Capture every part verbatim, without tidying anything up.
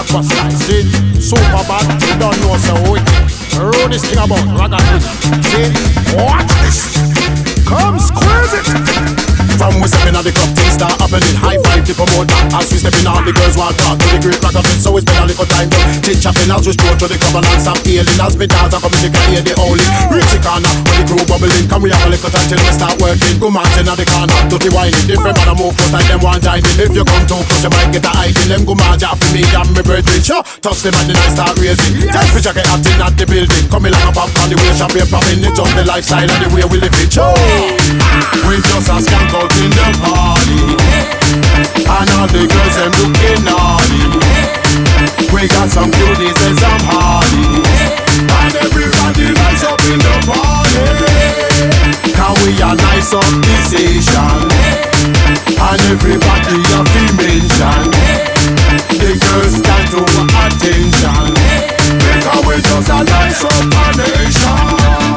Aqua Sky. See, super bad, you don't know so wicked. Roll this thing about Ragamuffin. See, watch this. Come squeeze it. From we stepping at the club, things start happening. High five to promote that. As we stepping out, the girls want talk to the great Ragamuffin. So we spend a little time to chit chatting as we stroll to the club and not stop healing. As me dance, I come to the hear the holy. Reach the corner, when the crew bubbling. Come we have a little time till we start working. Go mountain at the corner, dirty whining. Different but I move close like them one joining. If you come too close, you might get a hiding. Them go march out for me and me brethren. Sure, touch them and then I start raising. Tell me jacket acting at the building. Coming like a popcorn, the way champagne popping. It's just the lifestyle and the way we live it. Sure, we just a skank out in the party, and all the girls them looking naughty. We got some cuties and some hardies, and everybody lights up in the party. Can we a nice up this station, and everybody a mention. The girls stand to attention, because we just a nice up a nation.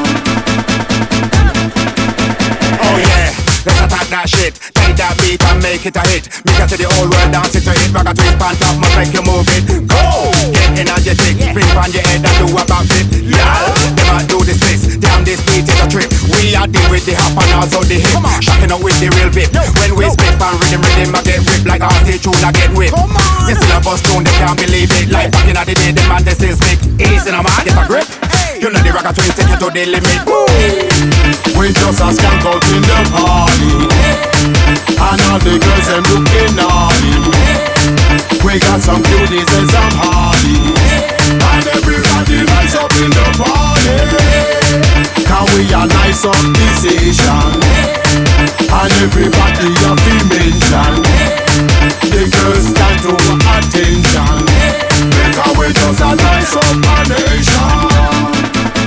Oh yeah, let's attack that shit. Take that beat and make it a hit. Make it to the whole world dance it to it. Rock a twist, pant up, must make you move it. Go! Get energetic, spin on your head and do a backflip. Yeah, never do this this. Damn, this beat is a trip. We are deal with the hop and also the hip. Shocking up with the real vip. When we spit and rhythm, rhythm, I get ripped like R C tune, I get whipped. You still a bust tune, they can't believe it. Like back in the day, them man, they still speak. Easy no man, get a grip. You know the rock a twist, take you to the limit. We just a skank out in the party, and all the girls them looking naughty. We got some cuties and some hardies, and everybody lights up in the party. Can we a nice up this station, and everybody a mention. The girls stand to attention, because we just a nice up a nation.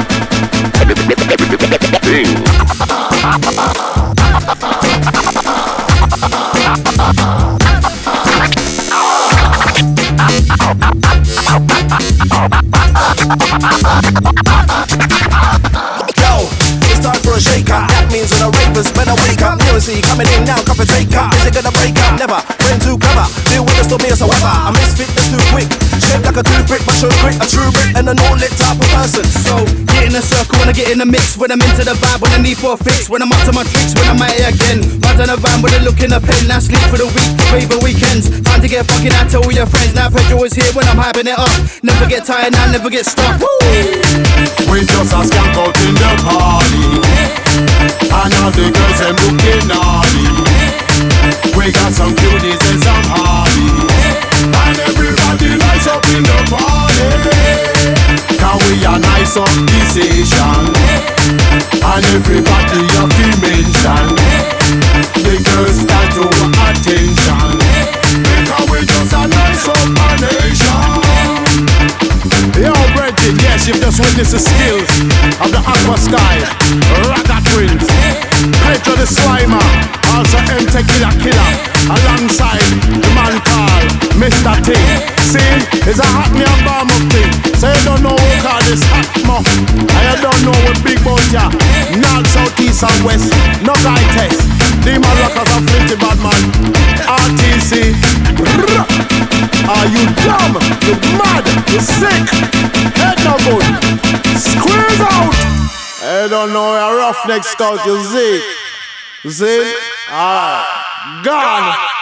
Yo, it's time for a shaker. That means when the ravers better wake up. Music coming in now, cup and take up. Is it gonna break up? Never. Brain too clever. Deal with the storm as a weather. A misfit that's too quick. Shaped like a toothpick, but show grit, a true grit, and an all-lit type of person. So get in a circle when I get in the mix. When I'm into the vibe, when I need for a fix. When I'm up to my tricks, when I'm at it again. Run down the van with a look in the pen. Now sleep for the week, raver weekends. Time to get fucking out to all your friends. Now Pedro is here when I'm hyping it up. Never get tired, now never get stuck. Woo! We just a skank out in the party, and all the girls them looking naughty. We got some cuties and some hardies, and everybody lights up in the party. Can we a nice up this station, and everybody a mention. The girls stand to attention, because we just a nice up a nation. Yo, Brenton, yes, you've just witnessed the skills of the Aqua Sky, Raga Twins, Pedro the Slimer, also M Tequila Killer, alongside the man called Mister T. See, it's a hot me and bomb up thing. So you don't know who call this hot muff, and you don't know what big bout ya. North, south, east and west, no guy test. Demon rockers are flinty bad man. R T C. Are you dumb? You mad? You sick? Head no good. Squeeze out. I don't know a roughneck scout. You see? You see? Alright. Gone.